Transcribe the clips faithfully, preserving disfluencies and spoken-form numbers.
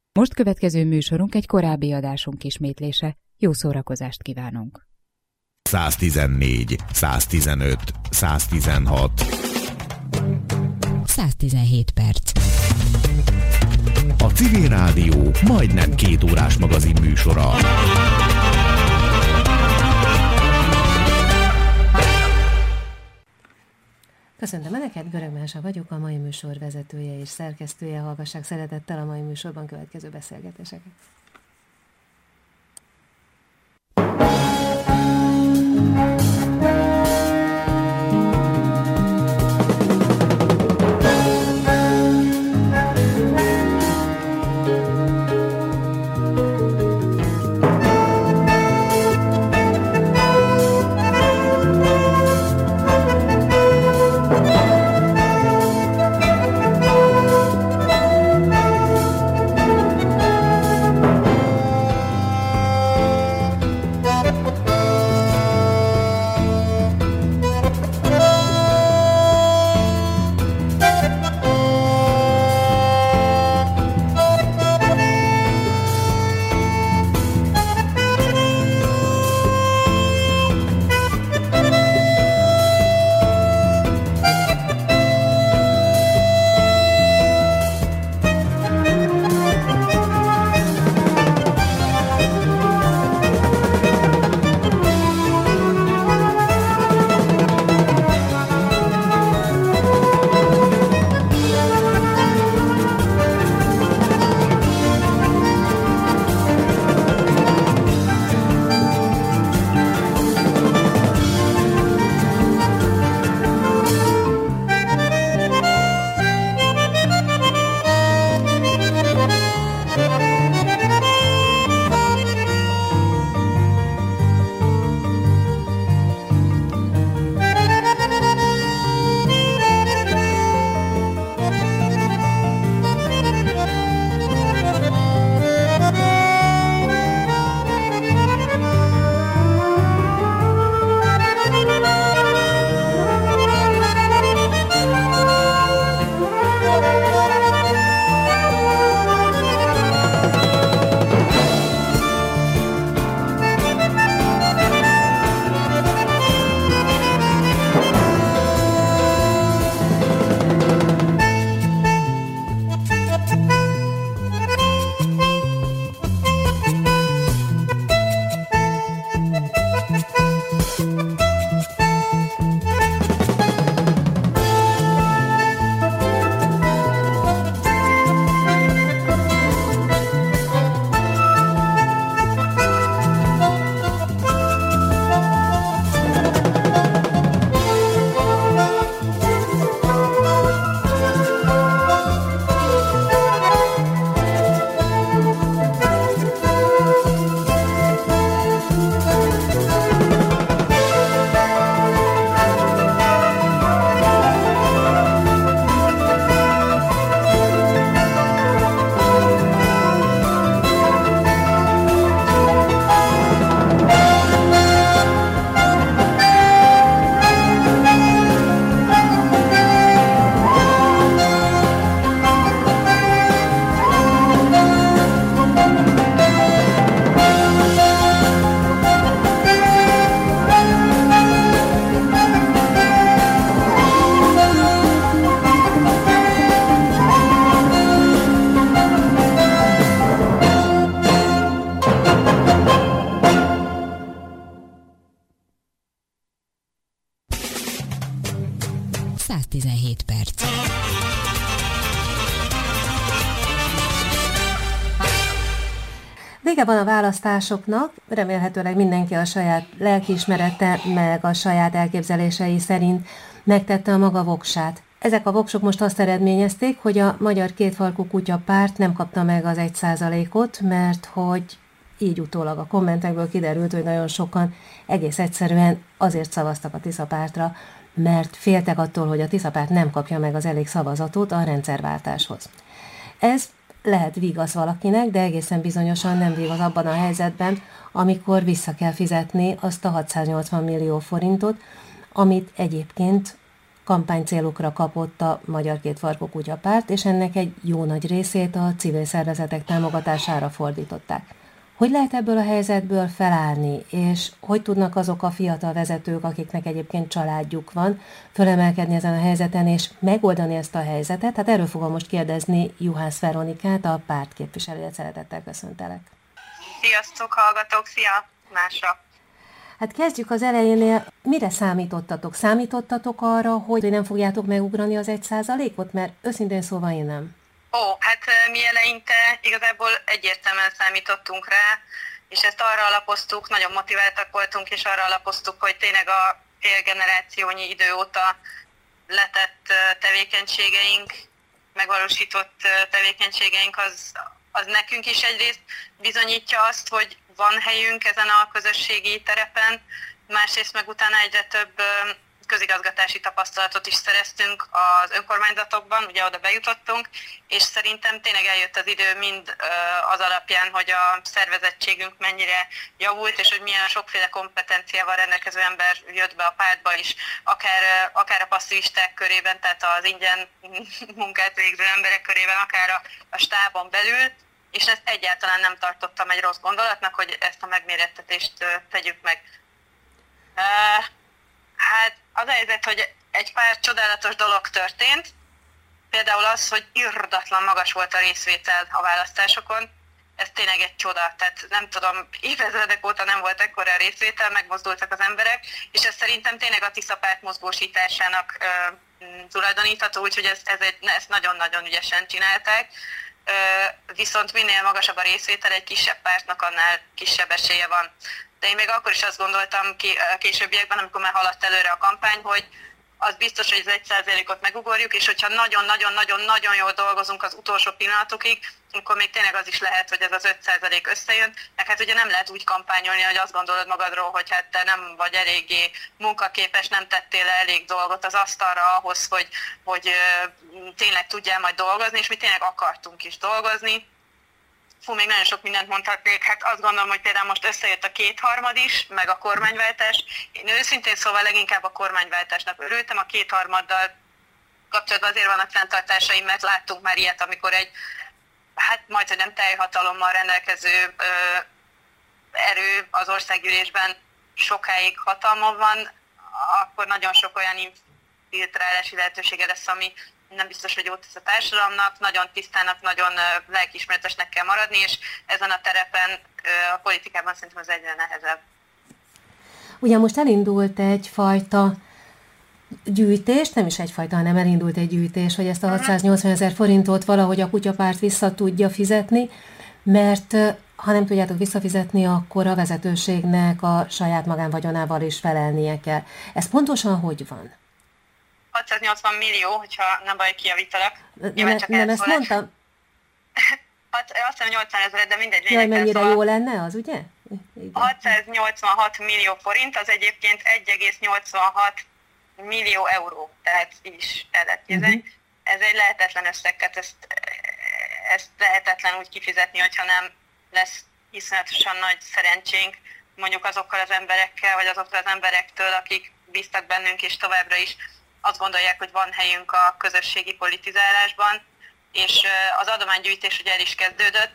Most következő műsorunk egy korábbi adásunk ismétlése. Jó szórakozást kívánunk! száztizennégy, száztizenöt, száztizenhat száztizenhét perc. A Civil Rádió majdnem két órás magazin műsora. Köszöntöm Önöket, Görög Mása vagyok, a mai műsor vezetője és szerkesztője. Hallgassák szeretettel a mai műsorban következő beszélgetéseket. száztizenhét perc. Vége van a választásoknak, remélhetőleg mindenki a saját lelkiismerete meg a saját elképzelései szerint megtette a maga voksát. Ezek a voksok most azt eredményezték, hogy a Magyar Kétfarkú Kutya Párt nem kapta meg az egy százalékot, mert hogy így utólag a kommentekből kiderült, hogy nagyon sokan egész egyszerűen azért szavaztak a Tisza Pártra, mert féltek attól, hogy a Tisza Párt nem kapja meg az elég szavazatot a rendszerváltáshoz. Ez lehet vigasz valakinek, de egészen bizonyosan nem vigasz abban a helyzetben, amikor vissza kell fizetni azt a hatszáznyolcvan millió forintot, amit egyébként kampánycélokra kapott a Magyar Kétfarkú Kutyapárt, és ennek egy jó nagy részét a civil szervezetek támogatására fordították. Hogy lehet ebből a helyzetből felállni, és hogy tudnak azok a fiatal vezetők, akiknek egyébként családjuk van, fölemelkedni ezen a helyzeten, és megoldani ezt a helyzetet? Hát erről fogom most kérdezni Juhász Veronikát, a párt képviselőjét. Szeretettel köszöntelek. Sziasztok, hallgatók! Szia! Másra! Hát kezdjük az elejénél. Mire számítottatok? Számítottatok arra, hogy nem fogjátok megugrani az egy százalékot? Mert őszintén szóval én nem. Ó, hát mi eleinte igazából egyértelműen számítottunk rá, és ezt arra alapoztuk, nagyon motiváltak voltunk, és arra alapoztuk, hogy tényleg a fél generációnyi idő óta letett tevékenységeink, megvalósított tevékenységeink, az, az nekünk is egyrészt bizonyítja azt, hogy van helyünk ezen a közösségi terepen, másrészt meg utána egyre több közigazgatási tapasztalatot is szereztünk az önkormányzatokban, ugye oda bejutottunk, és szerintem tényleg eljött az idő mind az alapján, hogy a szervezettségünk mennyire javult, és hogy milyen sokféle kompetenciával rendelkező ember jött be a pártba is, akár, akár a passzívisták körében, tehát az ingyen munkát végző emberek körében, akár a, a stábon belül, és ezt egyáltalán nem tartottam egy rossz gondolatnak, hogy ezt a megmérettetést tegyük meg. Hát az a helyzet, hogy egy pár csodálatos dolog történt, például az, hogy irdatlan magas volt a részvétel a választásokon, ez tényleg egy csoda, tehát nem tudom, évezredek óta nem volt ekkora részvétel, megmozdultak az emberek, és ez szerintem tényleg a Tisza párt mozgósításának ö, tulajdonítható, úgyhogy ez, ez egy, ezt nagyon-nagyon ügyesen csinálták. Ö, viszont minél magasabb a részvétel, egy kisebb pártnak annál kisebb esélye van. De én még akkor is azt gondoltam ki, későbbiekben, amikor már haladt előre a kampány, hogy az biztos, hogy az egy százalékot megugorjuk, és hogyha nagyon-nagyon-nagyon-nagyon jól dolgozunk az utolsó pillanatokig, akkor még tényleg az is lehet, hogy ez az öt százalék összejön. Meg hát ugye nem lehet úgy kampányolni, hogy azt gondolod magadról, hogy hát te nem vagy eléggé munkaképes, nem tettél le elég dolgot az asztalra ahhoz, hogy, hogy tényleg tudjál majd dolgozni, és mi tényleg akartunk is dolgozni. Fú, még nagyon sok mindent mondhatnék, hát azt gondolom, hogy például most összejött a kétharmad is, meg a kormányváltás. Én őszintén szóval leginkább a kormányváltásnak örültem, a kétharmaddal kapcsolatban azért vannak fenntartásaim, mert láttunk már ilyet, amikor egy, hát majdhogy nem teljhatalommal rendelkező ö, erő az országgyűlésben sokáig hatalmon van, akkor nagyon sok olyan infiltrálási lehetősége lesz, ami nem biztos, hogy jót tesz a társadalomnak, nagyon tisztának, nagyon lelkiismeretesnek kell maradni, és ezen a terepen, a politikában szerintem az egyre nehezebb. Ugye most elindult egyfajta gyűjtés, nem is egyfajta, hanem elindult egy gyűjtés, hogy ezt a hatszáznyolcvan ezer forintot valahogy a Kutyapárt vissza tudja fizetni, mert ha nem tudjátok visszafizetni, akkor a vezetőségnek a saját magánvagyonával is felelnie kell. Ez pontosan hogy van? hatszáznyolcvan millió, hogyha nem baj, kijavítalak. Nem, nem ezt mondtam? Hat, azt hiszem nyolcvan ezer, de mindegy. Jaj, mennyire jó lenne az, ugye? Igen. hatszáznyolcvanhat millió forint, az egyébként egy egész nyolcvanhat millió euró, tehát így is el lehet képzelni. Uh-huh. Ez egy lehetetlen összeg, tehát ezt, ezt lehetetlen úgy kifizetni, hogyha nem lesz iszonyatosan nagy szerencsénk mondjuk azokkal az emberekkel, vagy azokkal az emberektől, akik bíztak bennünk, és továbbra is azt gondolják, hogy van helyünk a közösségi politizálásban, és az adománygyűjtés ugye el is kezdődött.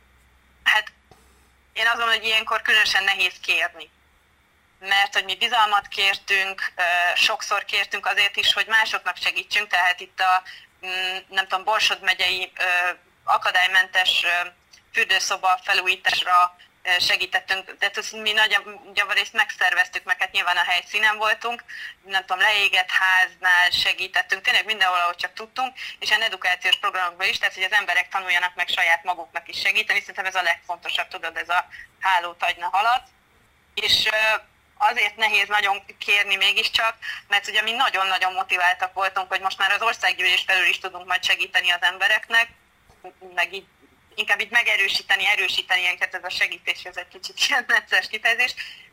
Hát én azt gondolom, hogy ilyenkor különösen nehéz kérni. Mert hogy mi bizalmat kértünk, sokszor kértünk azért is, hogy másoknak segítsünk, tehát itt a, nem tudom, Borsod megyei akadálymentes fürdőszoba felújításra segítettünk, de ezt mi nagy javarészt megszerveztük, meg hát nyilván a helyszínen voltunk, nem tudom, leégett háznál segítettünk, tényleg mindenhol, ahogy csak tudtunk, és ilyen edukációs programokban is, tehát hogy az emberek tanuljanak meg saját maguknak is segíteni, szerintem ez a legfontosabb, tudod, ez a hálót agyna halat, és azért nehéz nagyon kérni mégiscsak, mert ugye mi nagyon-nagyon motiváltak voltunk, hogy most már az országgyűlés felül is tudunk majd segíteni az embereknek, meg így inkább így megerősíteni, erősíteni ilyenket, ez a segítés, ez egy kicsit ilyen necces kifejezés.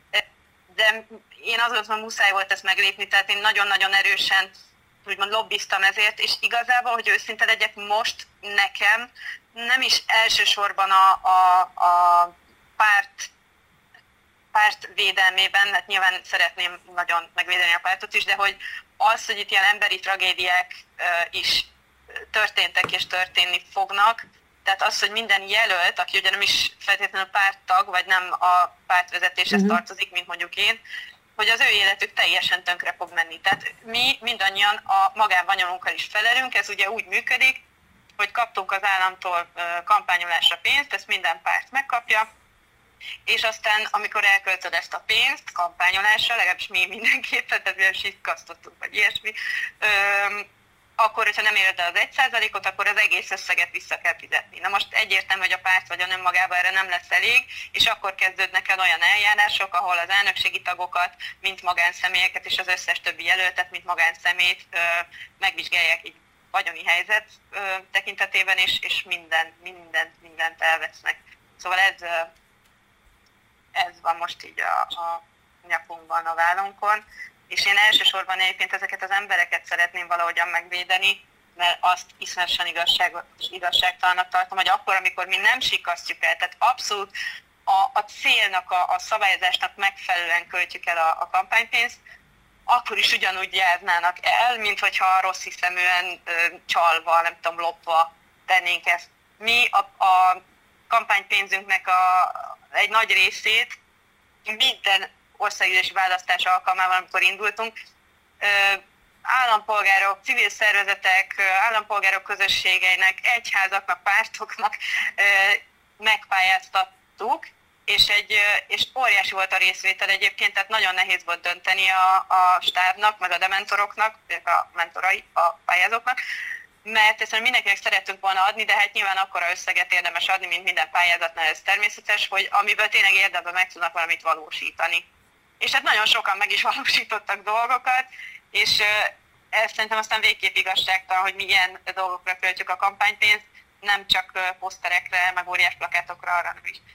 De én azt gondolom, muszáj volt ezt meglépni, tehát én nagyon-nagyon erősen úgymond lobbiztam ezért, és igazából, hogy őszinte legyek, most nekem nem is elsősorban a, a, a párt párt védelmében, hát nyilván szeretném nagyon megvédeni a pártot is, de hogy az, hogy itt ilyen emberi tragédiák is történtek és történni fognak, tehát az, hogy minden jelölt, aki ugye nem is feltétlenül párttag, vagy nem a pártvezetéshez uh-huh. tartozik, mint mondjuk én, hogy az ő életük teljesen tönkre fog menni. Tehát mi mindannyian a magánvanyolunkkal is felelünk, ez ugye úgy működik, hogy kaptunk az államtól kampányolásra pénzt, ezt minden párt megkapja, és aztán, amikor elköltöd ezt a pénzt kampányolásra, legalábbis mi mindenképpen, tehát mi sitkasztottunk, vagy ilyesmi, öm, akkor, hogyha nem éred el az egy százalékot, akkor az egész összeget vissza kell fizetni. Na most egyértelmű, hogy a párt vagy a önmagában erre nem lesz elég, és akkor kezdődnek el olyan eljárások, ahol az elnökségi tagokat, mint magánszemélyeket, és az összes többi jelöltet, mint magánszemét ö, megvizsgálják így vagyoni helyzet ö, tekintetében, és, és minden, mindent, mindent elvesznek. Szóval ez, ö, ez van most így a, a nyakunkban, a vállunkon. És én elsősorban egyébként ezeket az embereket szeretném valahogyan megvédeni, mert azt iszonyatosan igazság, igazságtalannak tartom, hogy akkor, amikor mi nem sikasztjuk el, tehát abszolút a, a célnak, a, a szabályozásnak megfelelően költjük el a, a kampánypénzt, akkor is ugyanúgy járnának el, mint hogyha rossz hiszeműen csalva, nem tudom, lopva tennénk ezt. Mi a, a kampánypénzünknek a, egy nagy részét minden országgyűlési választás alkalmával, amikor indultunk, állampolgárok, civil szervezetek, állampolgárok közösségeinek, egyházaknak, pártoknak megpályáztattuk, és, egy, és óriási volt a részvétel egyébként, tehát nagyon nehéz volt dönteni a, a stábnak, meg a dementoroknak, a mentorai, a pályázóknak, mert ezt mindenkinek szerettünk volna adni, de hát nyilván akkora összeget érdemes adni, mint minden pályázatnál, ez természetes, hogy amiből tényleg érdemben meg tudnak valamit valósítani. És hát nagyon sokan meg is valósítottak dolgokat, és ezt szerintem aztán végképp igazságtalan, hogy mi ilyen dolgokra költjük a kampánypénzt, nem csak poszterekre, meg óriás plakátokra, arra nem is,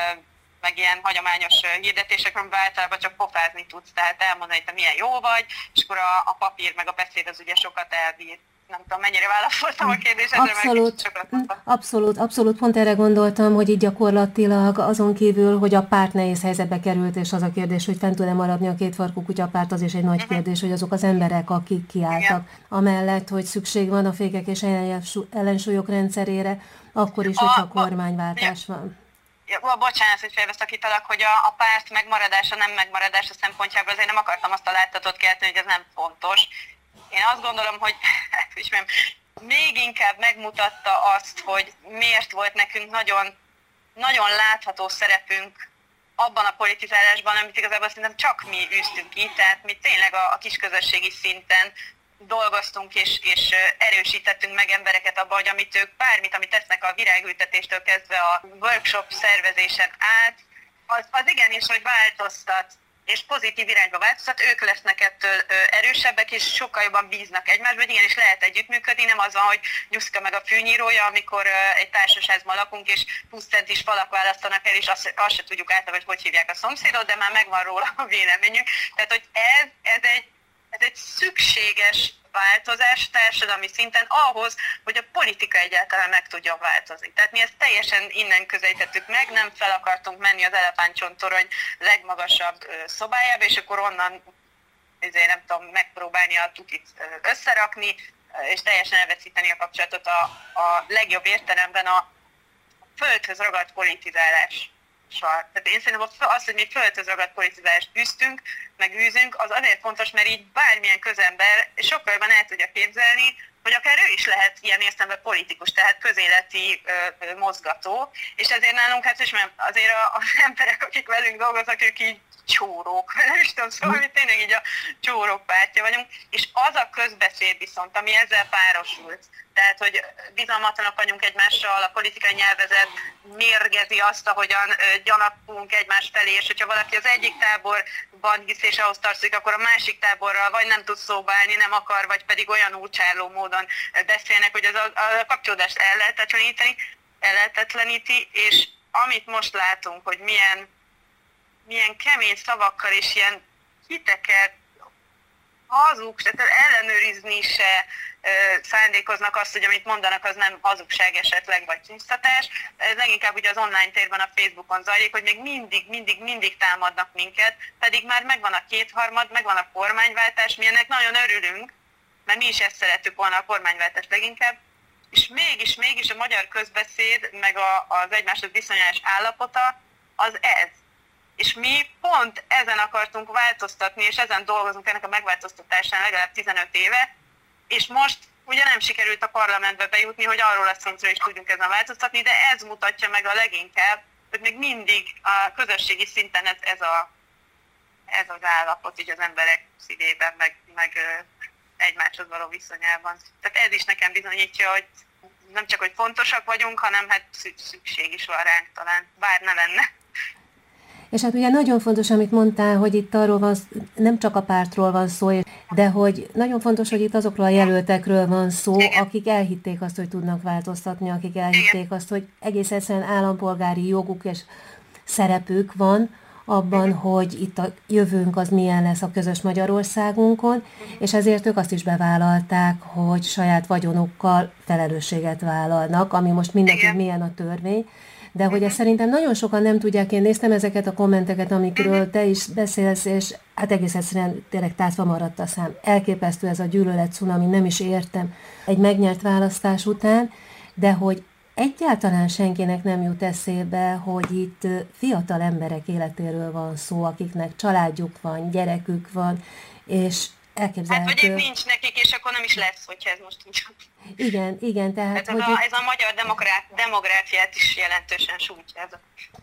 meg ilyen hagyományos hirdetésekre, amiben általában csak pofázni tudsz, tehát elmondani, hogy te milyen jó vagy, és akkor a, a papír meg a beszéd az ugye sokat elbír. Nem tudom, mennyire válaszoltam a kérdésedre, abszolút, meg abszolút, abszolút, pont erre gondoltam, hogy így gyakorlatilag azon kívül, hogy a párt nehéz helyzetbe került, és az a kérdés, hogy fent tud-e maradni a kétfarkú kutyapárt, az is egy nagy uh-huh. kérdés, hogy azok az emberek, akik kiálltak, igen. amellett, hogy szükség van a fékek és ellensúlyok rendszerére, akkor is, hogyha a, kormányváltás a, van. Ja, bocsánat, hogy félbeszakítalak, hogy a, a párt megmaradása, nem megmaradása szempontjából azért nem akartam azt a láttatot kelteni, hogy ez nem fontos. Én azt gondolom, hogy hát, ismerem, még inkább megmutatta azt, hogy miért volt nekünk nagyon, nagyon látható szerepünk abban a politizálásban, amit igazából szerintem csak mi űztünk ki, tehát mi tényleg a, a kisközösségi szinten dolgoztunk és, és erősítettünk meg embereket abban, hogy amit ők, bármit, amit tesznek a virágültetéstől kezdve a workshop szervezésen át, az, az igenis, hogy változtat, és pozitív irányba változtat, ők lesznek ettől erősebbek, és sokkal jobban bíznak egymásba, hogy igenis lehet együttműködni, nem az van, hogy nyuszka meg a fűnyírója, amikor egy társasházban lakunk, és húsz centis falak választanak el, és azt, azt se tudjuk általában, hogy hogy hívják a szomszédot, de már megvan róla a véleményünk. Tehát, hogy ez, ez, egy, ez egy szükséges változás társadalmi szinten ahhoz, hogy a politika egyáltalán meg tudjon változni. Tehát mi ezt teljesen innen közelítettük meg, nem fel akartunk menni az elefántcsontorony legmagasabb szobájába, és akkor onnan ezért nem tudom, megpróbálni a tutit összerakni, és teljesen elveszíteni a kapcsolatot a, a legjobb értelemben a földhöz ragadt politizálás. Tehát én szerintem az, hogy mi földhöz ragadt politizálást űztünk, meg űzünk, az azért fontos, mert így bármilyen közember sokkal jobban el tudja képzelni, hogy akár ő is lehet ilyen értelemben politikus, tehát közéleti ö, ö, mozgató, és ezért nálunk hát is, mert azért az emberek, akik velünk dolgoznak, ők így csórók, nem is tudom, szóval mi tényleg így a csórók pártja vagyunk, és az a közbeszéd viszont, ami ezzel párosult, tehát, hogy bizalmatlanok vagyunk egymással, a politikai nyelvezet mérgezi azt, ahogyan gyanakunk egymás felé, és hogyha valaki az egyik táborban hisz, és ahhoz tartozik, akkor a másik táborral vagy nem tud szóba állni, nem akar, vagy pedig olyan úrcsárló módon beszélnek, hogy az a, a kapcsolódást ellehetetleníteni, ellehetetleníti, és amit most látunk, hogy milyen, milyen kemény szavakkal és ilyen hiteket hazug, tehát ellenőrizni se szándékoznak azt, hogy amit mondanak, az nem hazugság esetleg, vagy csúsztatás. Ez leginkább ugye az online térben, a Facebookon zajlik, hogy még mindig, mindig, mindig támadnak minket, pedig már megvan a kétharmad, megvan a kormányváltás, mi ennek nagyon örülünk, mert mi is ezt szerettük volna, a kormányváltást leginkább, és mégis, mégis a magyar közbeszéd, meg a, az egymáshoz viszonyulás állapota, az ez. És mi pont ezen akartunk változtatni, és ezen dolgozunk ennek a megváltoztatásán legalább tizenöt éve, és most ugye nem sikerült a parlamentbe bejutni, hogy arról a szintről is tudjunk ezen változtatni, de ez mutatja meg a leginkább, hogy még mindig a közösségi szinten ez, ez, a, ez az állapot így az emberek szívében, meg, meg egymáshoz való viszonyában. Tehát ez is nekem bizonyítja, hogy nem csak, hogy fontosak vagyunk, hanem hát szükség is van ránk talán, bár ne lenne. És hát ugye nagyon fontos, amit mondtál, hogy itt arról van, nem csak a pártról van szó, de hogy nagyon fontos, hogy itt azokról a jelöltekről van szó, igen, akik elhitték azt, hogy tudnak változtatni, akik elhitték igen. azt, hogy egész egyszerűen állampolgári joguk és szerepük van abban, igen. hogy itt a jövőnk az milyen lesz a közös Magyarországunkon, igen. és ezért ők azt is bevállalták, hogy saját vagyonukkal felelősséget vállalnak, ami most mindegy, hogy milyen a törvény. De hogy ezt szerintem nagyon sokan nem tudják, én néztem ezeket a kommenteket, amikről te is beszélsz, és hát egész egyszerűen tényleg tátva maradt a szám. Elképesztő ez a gyűlölet cunami, nem is értem egy megnyert választás után, de hogy egyáltalán senkinek nem jut eszébe, hogy itt fiatal emberek életéről van szó, akiknek családjuk van, gyerekük van, és elképzelhető... Hát vagy ez nincs nekik, és akkor nem is lesz, hogyha ez most úgy. Igen, igen, tehát... Ez, hogy a, itt... ez a magyar demokrát, demográfiát is jelentősen sújtja ez a...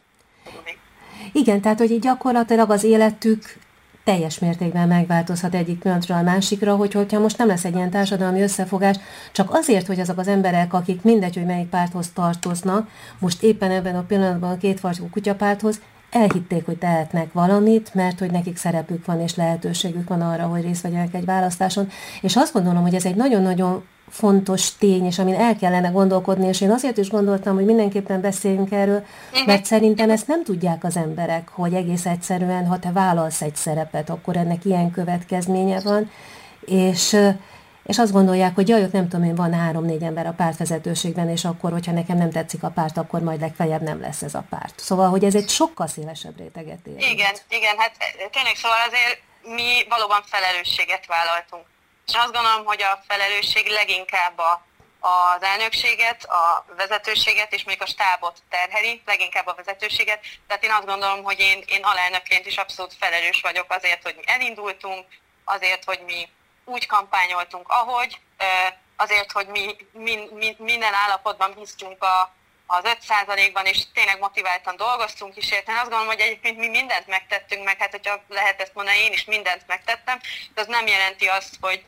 Igen, tehát hogy így gyakorlatilag az életük teljes mértékben megváltozhat egyik pillanatról a másikra, hogy hogyha most nem lesz egy ilyen társadalmi összefogás, csak azért, hogy azok az emberek, akik mindegy, hogy melyik párthoz tartoznak, most éppen ebben a pillanatban a kétfarkú kutyapárthoz, elhitték, hogy tehetnek valamit, mert hogy nekik szerepük van és lehetőségük van arra, hogy részt vegyenek egy választáson. És azt gondolom, hogy ez egy nagyon-nagyon fontos tény, és amin el kellene gondolkodni, és én azért is gondoltam, hogy mindenképpen beszéljünk erről, mert szerintem ezt nem tudják az emberek, hogy egész egyszerűen, ha te vállalsz egy szerepet, akkor ennek ilyen következménye van, és, és azt gondolják, hogy jaj, nem tudom én, van három-négy ember a pártvezetőségben, és akkor, hogyha nekem nem tetszik a párt, akkor majd legfeljebb nem lesz ez a párt. Szóval, hogy ez egy sokkal szélesebb réteget ér. Igen, igen, hát tényleg szóval azért mi valóban felelősséget vállaltunk. És azt gondolom, hogy a felelősség leginkább a, az elnökséget, a vezetőséget és még a stábot terheli, leginkább a vezetőséget. Tehát én azt gondolom, hogy én, én alelnökként is abszolút felelős vagyok azért, hogy mi elindultunk, azért, hogy mi úgy kampányoltunk, ahogy, azért, hogy mi, mi, mi minden állapotban bíztunk a, az öt százalékban, és tényleg motiváltan dolgoztunk is érte. Én azt gondolom, hogy egyébként mi mindent megtettünk, meg hát, hogyha lehet ezt mondani, én is mindent megtettem, de az nem jelenti azt, hogy,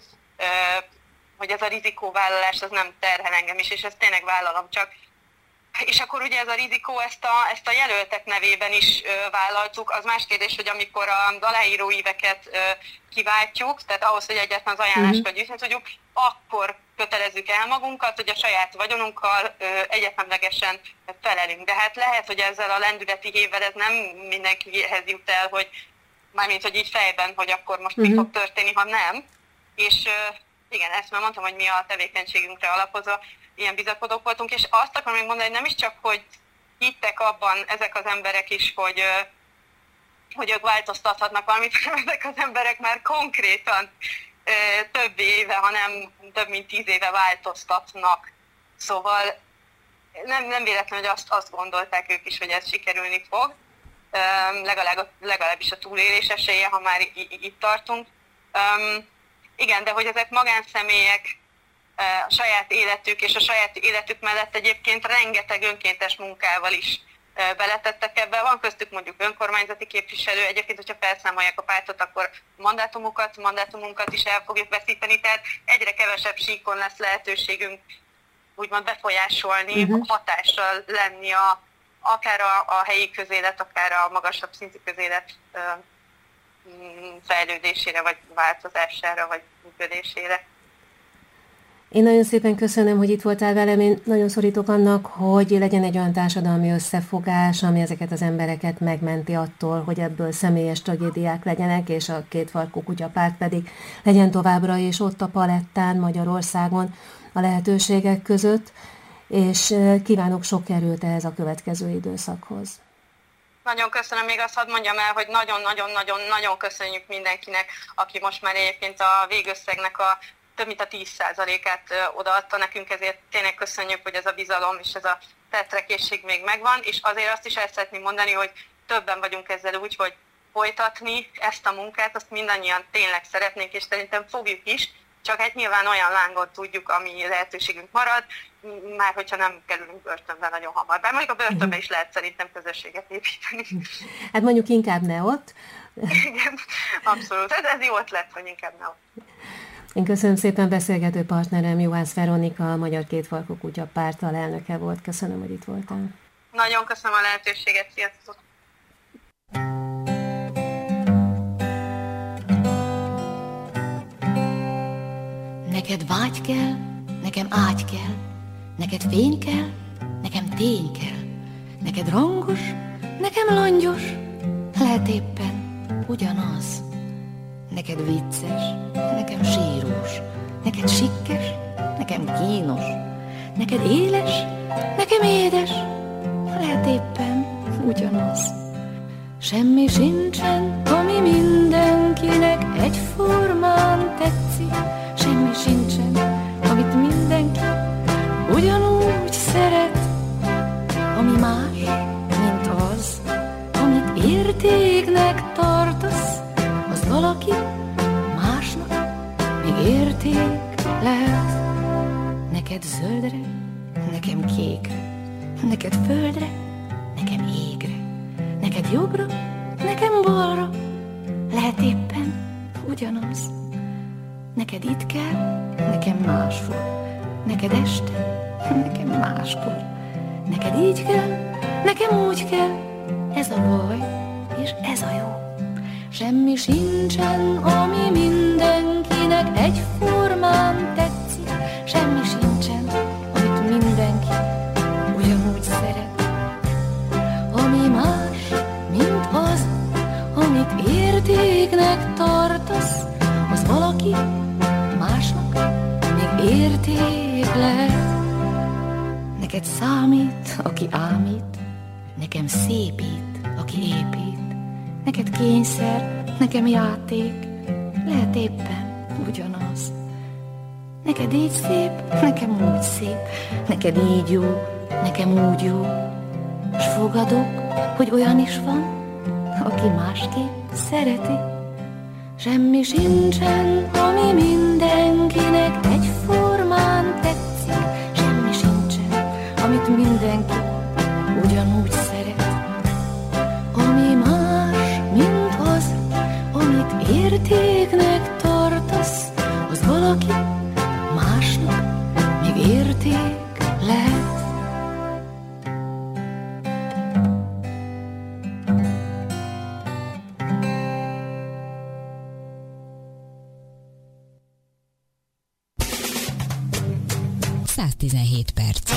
hogy ez a rizikóvállalás az nem terhel engem is, és ezt tényleg vállalom csak. És akkor ugye ez a rizikó, ezt a, ezt a jelöltek nevében is ö, vállaltuk. Az más kérdés, hogy amikor az aláíróíveket ö, kiváltjuk, tehát ahhoz, hogy egyáltalán az ajánlásokat gyűjteni tudjuk, akkor kötelezzük el magunkat, hogy a saját vagyonunkkal ö, egyetemlegesen felelünk. De hát lehet, hogy ezzel a lendületi hévvel ez nem mindenkihez jut el, hogy mármint, hogy így fejben, hogy akkor most uh-huh. mi fog történni, ha nem. És ö, igen, ezt már mondtam, hogy mi a tevékenységünkre alapozva ilyen bizakodók voltunk, és azt akarom még mondani, hogy nem is csak, hogy hittek abban ezek az emberek is, hogy, hogy ők változtathatnak valamit, hanem ezek az emberek már konkrétan több éve, hanem több mint tíz éve változtatnak. Szóval nem, nem véletlen, hogy azt, azt gondolták ők is, hogy ez sikerülni fog, legalább, legalábbis a túlélés esélye, ha már itt tartunk. Igen, de hogy ezek magánszemélyek, a saját életük és a saját életük mellett egyébként rengeteg önkéntes munkával is beletettek ebbe. Van köztük mondjuk önkormányzati képviselő, egyébként, hogyha felszámolják a pártot, akkor mandátumokat, mandátumunkat is el fogjuk veszíteni, tehát egyre kevesebb síkon lesz lehetőségünk úgymond befolyásolni, uh-huh. hatással lenni a, akár a, a helyi közélet, akár a magasabb szintű közélet fejlődésére, vagy változására, vagy működésére. Én nagyon szépen köszönöm, hogy itt voltál velem. Én nagyon szorítok annak, hogy legyen egy olyan társadalmi összefogás, ami ezeket az embereket megmenti attól, hogy ebből személyes tragédiák legyenek, és a Kétfarkú Kutyapárt pedig legyen továbbra is ott a palettán Magyarországon a lehetőségek között, és kívánok sok erőt ehhez a következő időszakhoz. Nagyon köszönöm, még azt hadd mondjam el, hogy nagyon-nagyon-nagyon-nagyon köszönjük mindenkinek, aki most már egyébként a végösszegnek a több mint a tíz százalékát odaadta nekünk, ezért tényleg köszönjük, hogy ez a bizalom és ez a tetrekészség még megvan, és azért azt is el szeretném mondani, hogy többen vagyunk ezzel úgy, hogy folytatni ezt a munkát, azt mindannyian tényleg szeretnénk, és szerintem fogjuk is, csak hát nyilván olyan lángon tudjuk, ami lehetőségünk marad, már hogyha nem kerülünk börtönbe nagyon hamar. Bár mondjuk a börtönbe is lehet szerintem közösséget építeni. Hát mondjuk inkább ne ott. Igen, abszolút. Ez, ez jó ötlet, hogy inkább ne ott. Én köszönöm szépen, beszélgető partnerem Juhász Veronika, a Magyar Kétfarkú Kutyapárt alelnöke volt. Köszönöm, hogy itt voltál. Nagyon köszönöm a lehetőséget, sziasztok! Neked vágy kell, nekem ágy kell, neked fény kell, nekem tény kell, neked rangos, nekem langyos, lehet éppen ugyanaz. Neked vicces, nekem sírós, neked sikkes, nekem kínos, neked éles, nekem édes, lehet éppen ugyanaz. Semmi sincsen, ami mindenkinek egyformán tetszik, semmi sincsen, amit mindenki ugyanúgy szeret, ami más, mint az, amit értéknek tartasz, az valaki másnak még érték lehet. Neked zöldre, nekem kékre, neked földre, nekem égre, neked jobbra, nekem balra, lehet éppen ugyanaz. Neked itt kell, nekem máshol, neked este, nekem máskor, neked így kell, nekem úgy kell, ez a baj, és ez a jó. Semmi sincsen, ami mindenkinek egyformán tetszik, semmi sincsen, amit mindenki ugyanúgy szeret. Ami más, mint az, amit értéknek tartasz, az valaki másnak még érték lehet. Neked számít, aki ámít, nekem szépít, aki épít, neked kényszer, nekem játék, lehet éppen ugyanaz. Neked így szép, nekem úgy szép, neked így jó, nekem úgy jó, s fogadok, hogy olyan is van, aki másképp szereti. Semmi sincsen, ami mindenkinek egyformán tetszik, semmi sincsen, amit mindenki ugyanúgy szeret. Ami más, mint az, amit értéknek tartasz, az valaki másnak még érték lehet. száz tizenhét perc.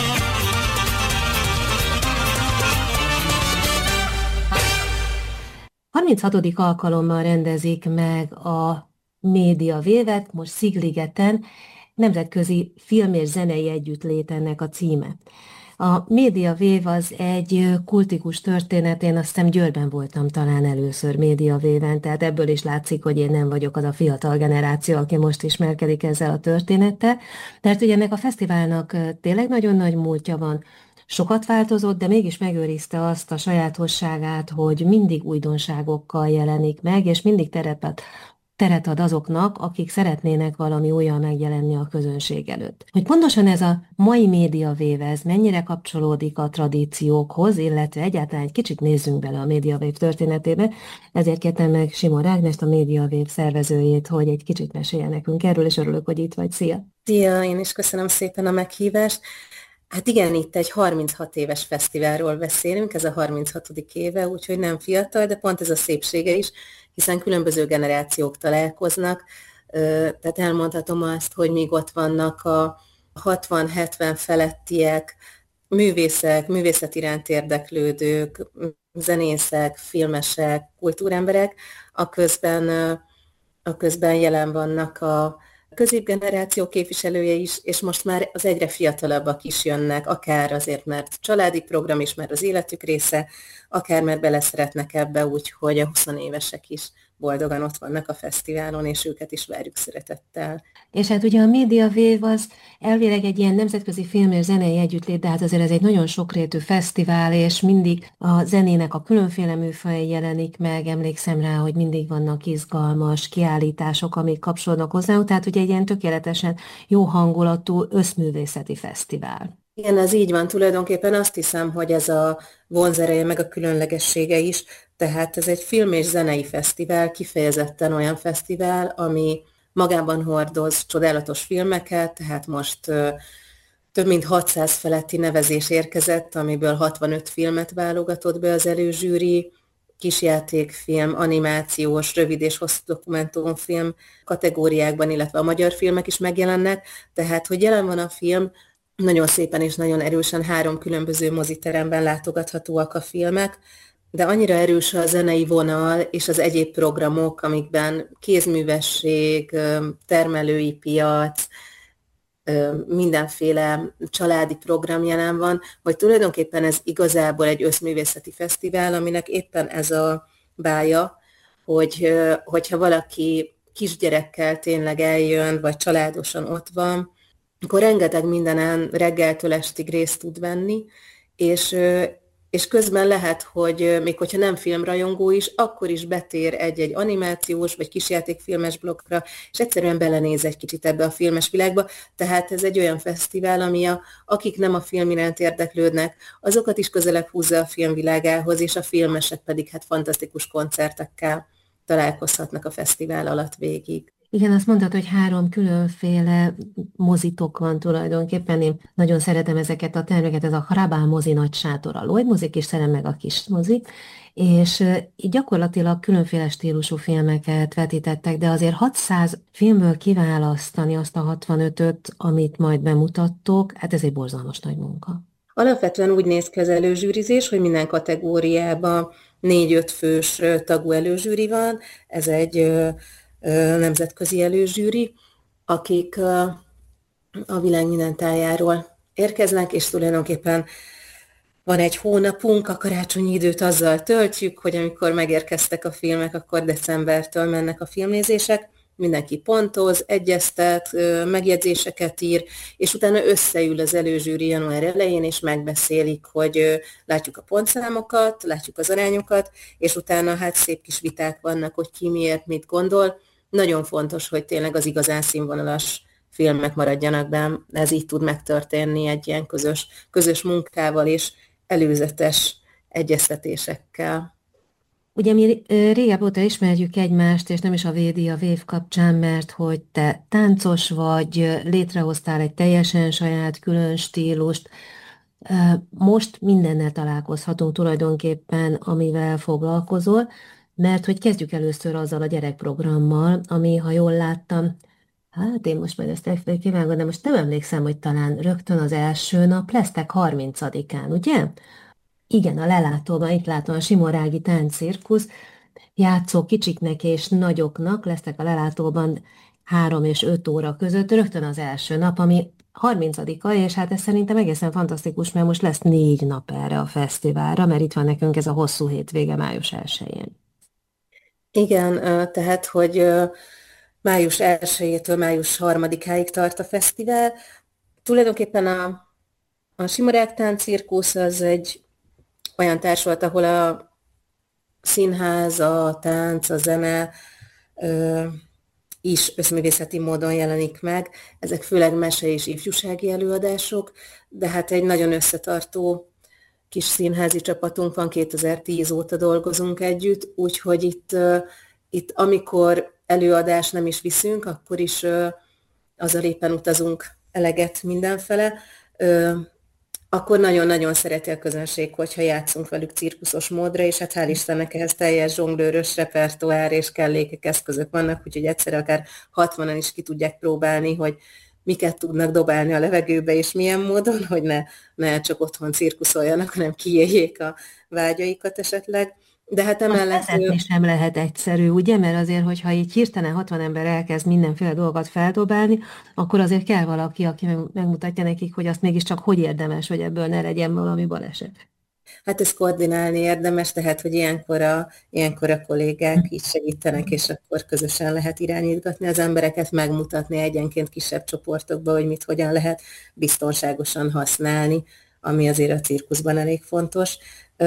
harminchatodik alkalommal rendezik meg a Média Wave-et, most Szigligeten, nemzetközi film és zenei együttlét ennek a címe. A Média Wave az egy kultikus történet, én azt hiszem Győrben voltam talán először Média Wave-en, tehát ebből is látszik, hogy én nem vagyok az a fiatal generáció, aki most ismerkedik ezzel a történettel, mert ugye ennek a fesztiválnak tényleg nagyon nagy múltja van, sokat változott, de mégis megőrizte azt a sajátosságát, hogy mindig újdonságokkal jelenik meg, és mindig terepet, teret ad azoknak, akik szeretnének valami újjal megjelenni a közönség előtt. Hogy pontosan ez a mai Média Wave, ez mennyire kapcsolódik a tradíciókhoz, illetve egyáltalán egy kicsit nézzünk bele a Média Wave történetébe, ezért kértem meg Simon Ágnest, a Média Wave szervezőjét, hogy egy kicsit mesélje nekünk erről, és örülök, hogy itt vagy. Szia! Szia, én is köszönöm szépen a meghívást. Hát igen, itt egy harminchat éves fesztiválról beszélünk, ez a harminchatodik éve, úgyhogy nem fiatal, de pont ez a szépsége is, hiszen különböző generációk találkoznak, Tehát elmondhatom azt, hogy még ott vannak a hatvan-hetven felettiek, művészek, művészet iránt érdeklődők, zenészek, filmesek, kultúremberek, aközben, aközben jelen vannak a középgeneráció képviselője is, és most már az egyre fiatalabbak is jönnek, akár azért, mert családi program is, mert az életük része, akár mert beleszeretnek ebbe, úgyhogy a huszonévesek is boldogan ott vannak a fesztiválon, és őket is várjuk szeretettel. És hát ugye a Media Wave az elvileg egy ilyen nemzetközi film és zenei együttlét, de hát azért ez egy nagyon sokrétű fesztivál, és mindig a zenének a különféle műfajai jelenik meg, emlékszem rá, hogy mindig vannak izgalmas kiállítások, amik kapcsolódnak hozzá, tehát ugye egy ilyen tökéletesen jó hangulatú összművészeti fesztivál. Igen, ez így van. Tulajdonképpen azt hiszem, hogy ez a vonzereje meg a különlegessége is. Tehát ez egy film és zenei fesztivál, kifejezetten olyan fesztivál, ami magában hordoz csodálatos filmeket, tehát most ö, több mint hatszáz feletti nevezés érkezett, amiből hatvanöt filmet válogatott be az előzsűri, kisjátékfilm, animációs, rövid és hosszú dokumentumfilm kategóriákban, illetve a magyar filmek is megjelennek, tehát hogy jelen van a film, nagyon szépen és nagyon erősen három különböző moziteremben látogathatóak a filmek, de annyira erős a zenei vonal és az egyéb programok, amikben kézművesség, termelői piac, mindenféle családi program jelen van, hogy tulajdonképpen ez igazából egy összművészeti fesztivál, aminek éppen ez a bája, hogy, hogyha valaki kisgyerekkel tényleg eljön, vagy családosan ott van, akkor rengeteg mindenen reggeltől estig részt tud venni, és, és közben lehet, hogy még hogyha nem filmrajongó is, akkor is betér egy-egy animációs vagy kisjátékfilmes blokkra, és egyszerűen belenéz egy kicsit ebbe a filmes világba. Tehát ez egy olyan fesztivál, ami a, akik nem a film iránt érdeklődnek, azokat is közelebb húzza a filmvilágához, és a filmesek pedig hát fantasztikus koncertekkel találkozhatnak a fesztivál alatt végig. Igen, azt mondtad, hogy három különféle mozitok van tulajdonképpen. Én nagyon szeretem ezeket a termeket, ez a Hrabál mozi nagy sátor, a Lloyd mozik, és szeretem meg a kis mozik, és így gyakorlatilag különféle stílusú filmeket vetítettek, de azért hatszáz filmből kiválasztani azt a hatvanötöt, amit majd bemutattok, hát ez egy borzalmas nagy munka. Alapvetően úgy néz ki az előzsűrizés, hogy minden kategóriában négy-öt fős tagú előzsűri van, ez egy nemzetközi előzsűri, akik a világ minden tájáról érkeznek, és tulajdonképpen van egy hónapunk, a karácsonyi időt azzal töltjük, hogy amikor megérkeztek a filmek, akkor decembertől mennek a filmnézések, mindenki pontoz, egyeztet, megjegyzéseket ír, és utána összeül az előzsűri január elején, és megbeszélik, hogy látjuk a pontszámokat, látjuk az arányokat, és utána hát szép kis viták vannak, hogy ki miért mit gondol. Nagyon fontos, hogy tényleg az igazán színvonalas filmek maradjanak be, ez így tud megtörténni egy ilyen közös, közös munkával és előzetes egyeztetésekkel. Ugye mi régebb óta ismerjük egymást, és nem is a Védi a Wave kapcsán, mert hogy te táncos vagy, létrehoztál egy teljesen saját külön stílust. Most mindennel találkozhatunk tulajdonképpen, amivel foglalkozol, mert hogy kezdjük először azzal a gyerekprogrammal, ami, ha jól láttam, hát én most majd ezt kivágom, de most nem emlékszem, hogy talán rögtön az első nap lesztek harmincadikán, ugye? Igen, a lelátóban, itt látom a Simorági Táncirkusz, játszó kicsiknek és nagyoknak lesztek a lelátóban három és öt óra között, rögtön az első nap, ami harmincadika, és hát ez szerintem egészen fantasztikus, mert most lesz négy nap erre a fesztiválra, mert itt van nekünk ez a hosszú hétvége május elsején. Igen, tehát, hogy május elsejétől május harmadikáig tart a fesztivál. Tulajdonképpen a, a Simorák Táncirkusz az egy olyan társulat, ahol a színház, a tánc, a zene ö, is összművészeti módon jelenik meg. Ezek főleg mese- és ifjúsági előadások, de hát egy nagyon összetartó kis színházi csapatunk van, kétezer-tíz óta dolgozunk együtt, úgyhogy itt, uh, itt amikor előadás nem is viszünk, akkor is uh, azzal éppen utazunk eleget mindenfele. Uh, akkor nagyon-nagyon szereti a közönség, hogyha játszunk velük cirkuszos módra, és hát hál' Istennek ehhez teljes zsonglőrös repertoár és kellékek, eszközök vannak, úgyhogy egyszerre akár hatvanan is ki tudják próbálni, hogy miket tudnak dobálni a levegőbe, és milyen módon, hogy ne, ne csak otthon cirkuszoljanak, hanem kiéljék a vágyaikat esetleg. De hát emellett... Vezetni sem lehet egyszerű, ugye? Mert azért, hogyha így hirtelen hatvan ember elkezd mindenféle dolgot feldobálni, akkor azért kell valaki, aki megmutatja nekik, hogy azt mégiscsak hogy érdemes, hogy ebből ne legyen valami baleset. Hát ezt koordinálni érdemes, tehát, hogy ilyenkor a, ilyenkor a kollégák így segítenek, és akkor közösen lehet irányítgatni az embereket, megmutatni egyenként kisebb csoportokba, hogy mit hogyan lehet biztonságosan használni, ami azért a cirkuszban elég fontos.